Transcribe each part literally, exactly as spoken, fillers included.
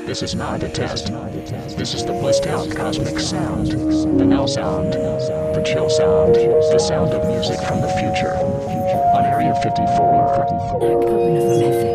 This is not a test. This is the blissed out cosmic sound. The now sound. The chill sound. The sound of music from the future. On Area fifty-four.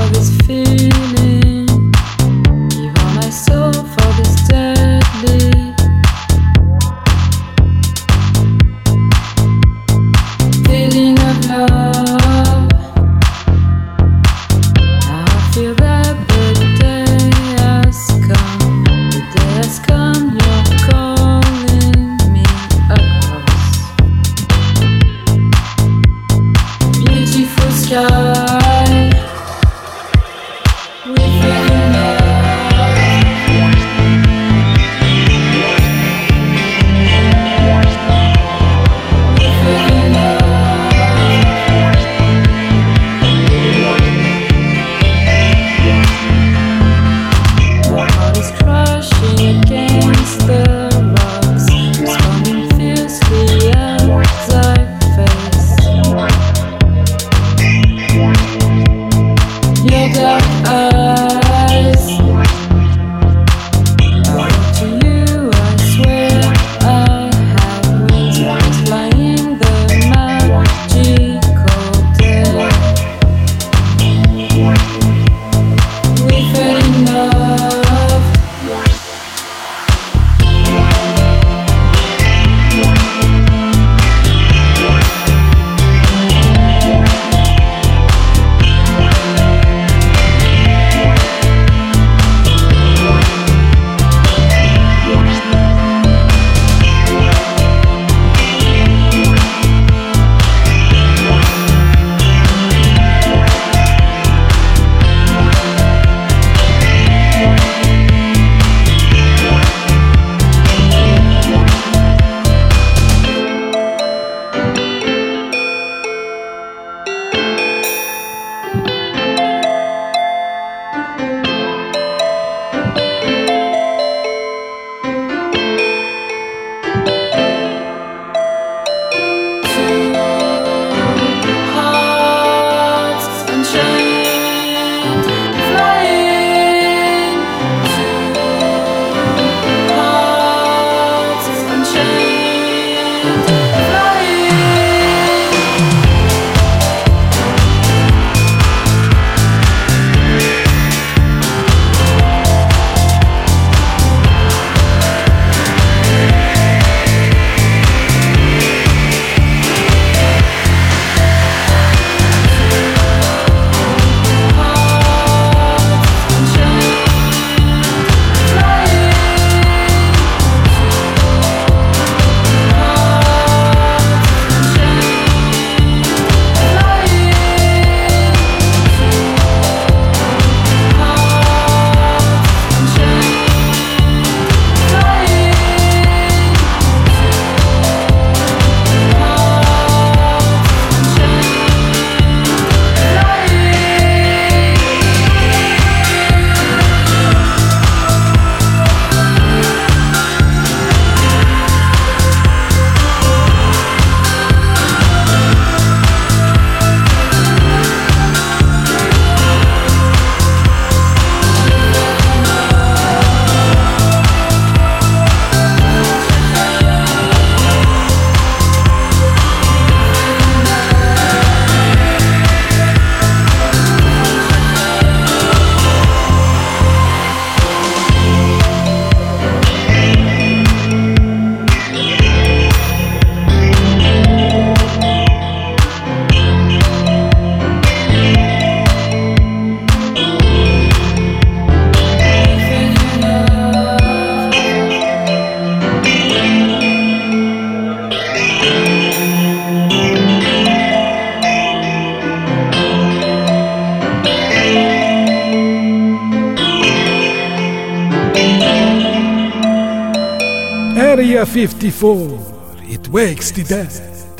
Area fifty-four, it wakes the dead.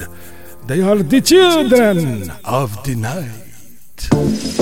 They are the children of the night.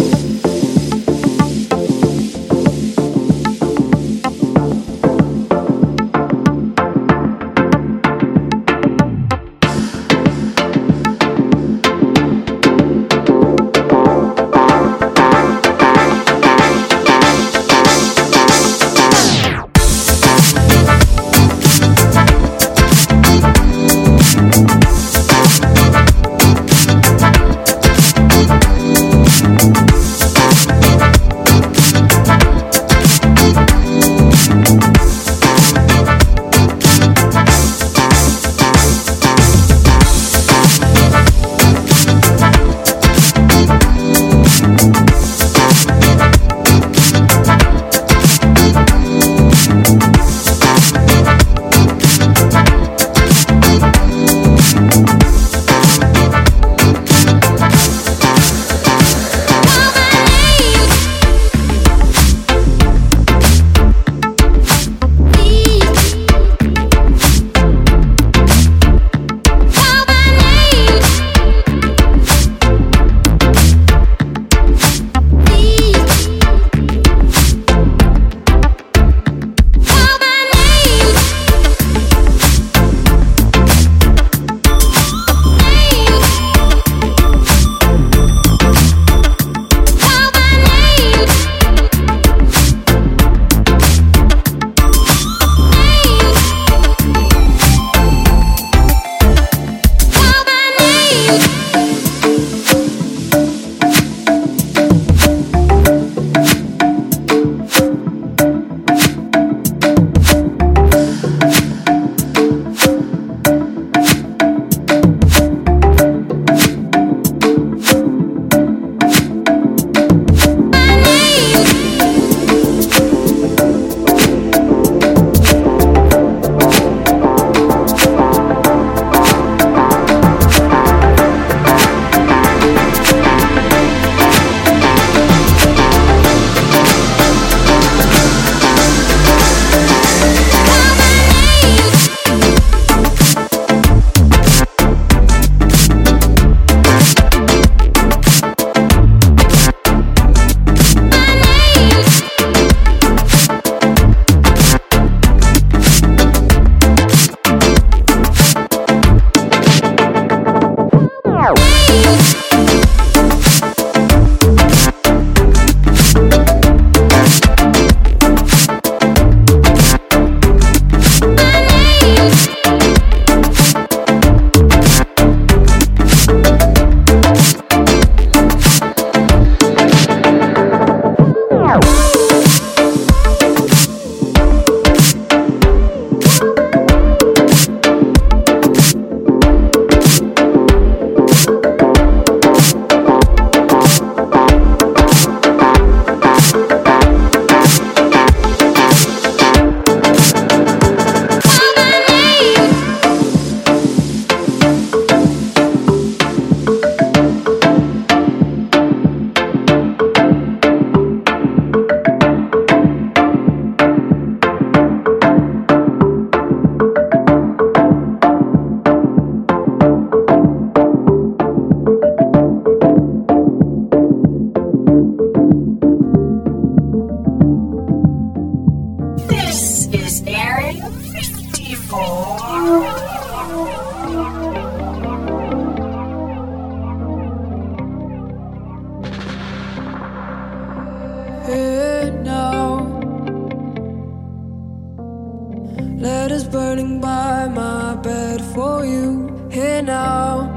blood is burning by my bed for you. Here now,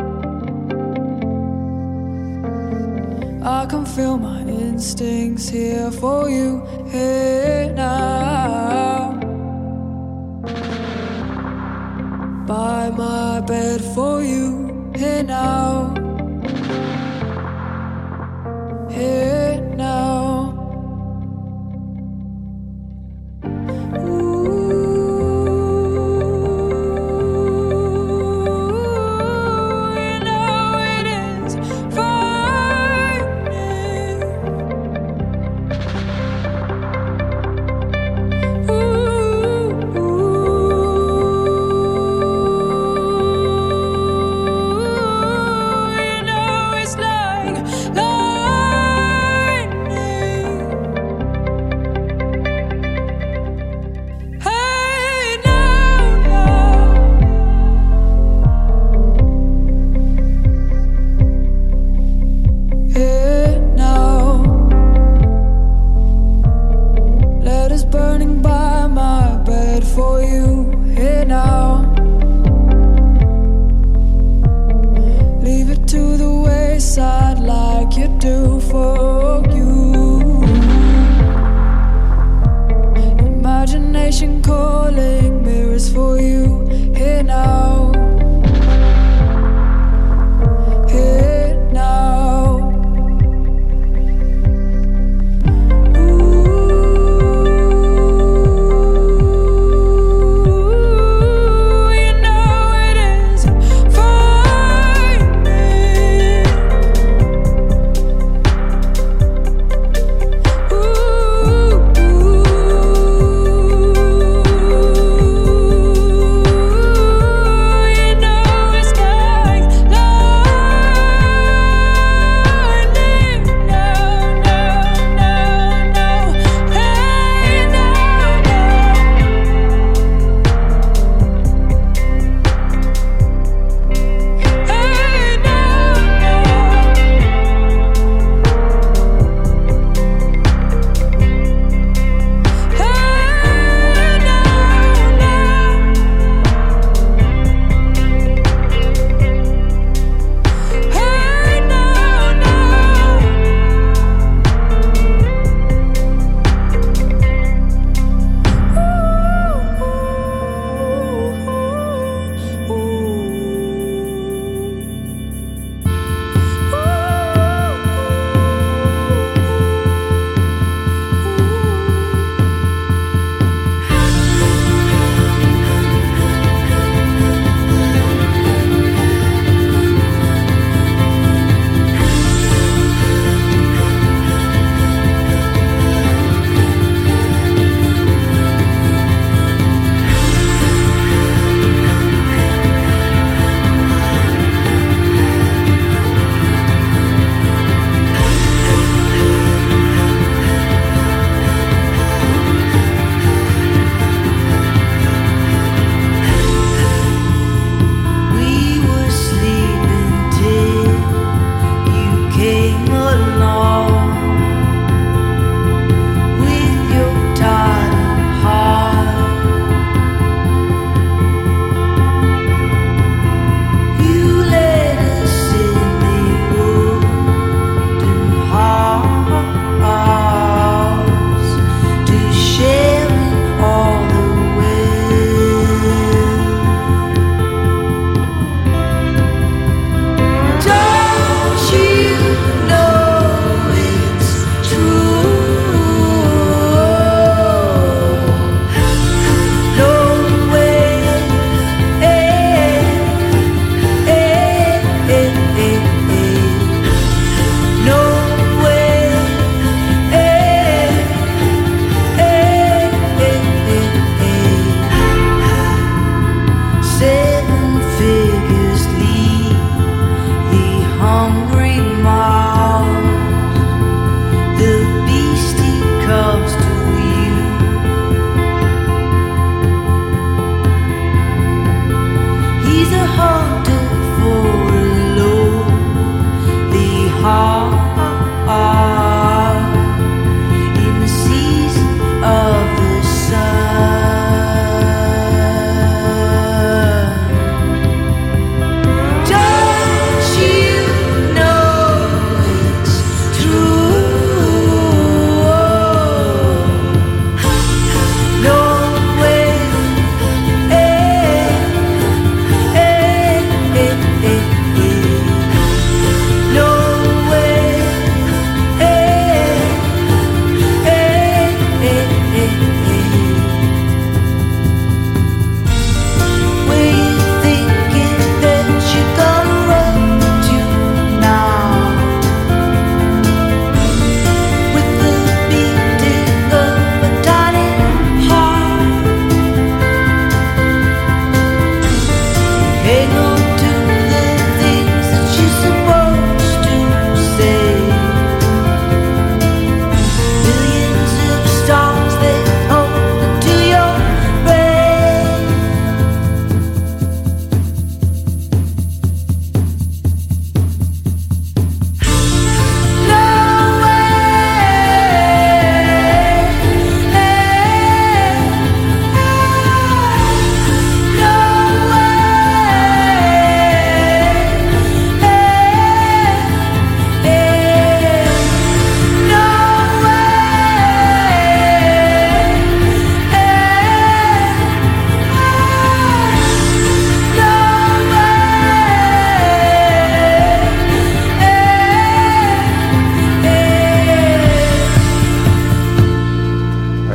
I can feel my instincts here for you. Here now, by my bed for you. Here now, here now.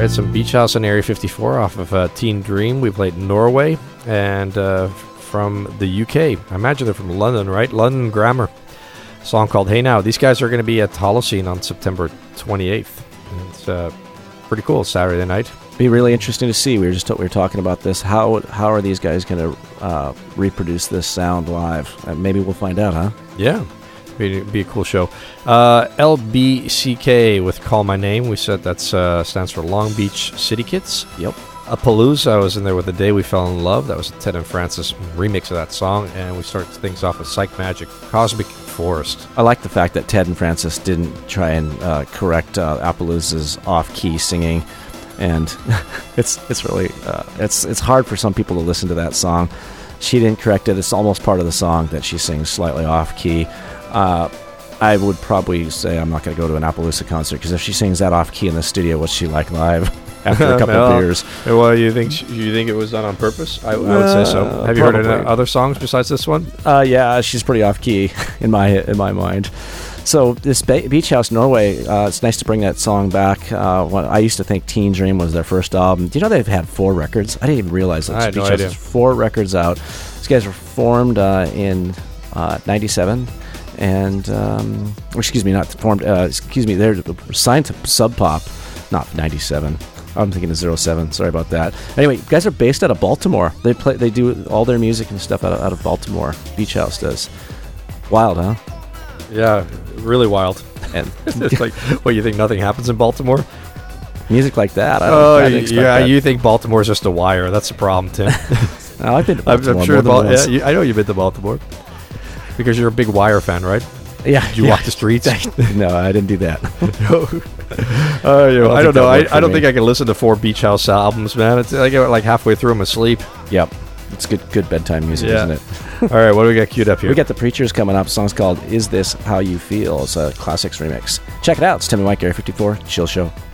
had some Beach House on Area fifty-four off of uh, Teen Dream. We played Norway, and uh, from the U K. I imagine they're from London, right? London Grammar. A song called Hey Now. These guys are going to be at Holocene on September twenty-eighth. And it's uh, pretty cool, Saturday night. Be really interesting to see. We were just we were talking about this. How how are these guys going to uh, reproduce this sound live? Uh, maybe we'll find out, huh? Yeah. Be, be a cool show. Uh, L B C K with Call My Name. We said that uh, stands for Long Beach City Kids. Yep. A Palooza, I was in there with The Day We Fell in Love. That was a Ted and Francis remix of that song. And we start things off with Psych Magic, Cosmic Forest. I like the fact that Ted and Francis didn't try and uh, correct uh, Appaloosa's off-key singing. And it's it's really, uh, it's it's hard for some people to listen to that song. She didn't correct it. It's almost part of the song that she sings slightly off-key. Uh, I would probably say I'm not going to go to an Appaloosa concert, because if she sings that off key in the studio, what's she like live after a couple no. of beers? Well, you think she, you think it was done on purpose? I, I would say so. Uh, Have you heard probably. any other songs besides this one? Uh, yeah, she's pretty off key in my in my mind. So this ba- Beach House Norway, uh, it's nice to bring that song back. Uh, when I used to think Teen Dream was their first album. Do you know they've had four records? I didn't even realize that. I had Beach no House idea. has four records out. These guys were formed uh, in uh, ninety-seven. And, um, or excuse me, not formed, uh, excuse me, they're signed to Sub Pop, not ninety-seven. I'm thinking of zero seven. Sorry about that. Anyway, guys are based out of Baltimore. They play, they do all their music and stuff out of, out of Baltimore. Beach House does. Wild, huh? Yeah, really wild. And It's like, what, you think nothing happens in Baltimore? music like that. I don't, Oh, I didn't expect yeah, that. you think Baltimore's just a wire. That's the problem, Tim. No, I've been to I'm, Baltimore I'm sure. more than Bal- once. yeah, you, I know you've been to Baltimore because you're a big Wire fan, right? Yeah, Did you yeah. walk the streets? No, I didn't do that. Uh, you know, I I don't think don't know. that I, worked for I don't me. think I can listen to four Beach House albums, man. It's I get like halfway through, I'm asleep. Yep, it's good, good bedtime music, Yeah. isn't it? All right, what do we got queued up here? We got the Preachers coming up. The song's called "Is This How You Feel?" It's a classics remix. Check it out. It's Tim and Mike, Area fifty-four Chill Show.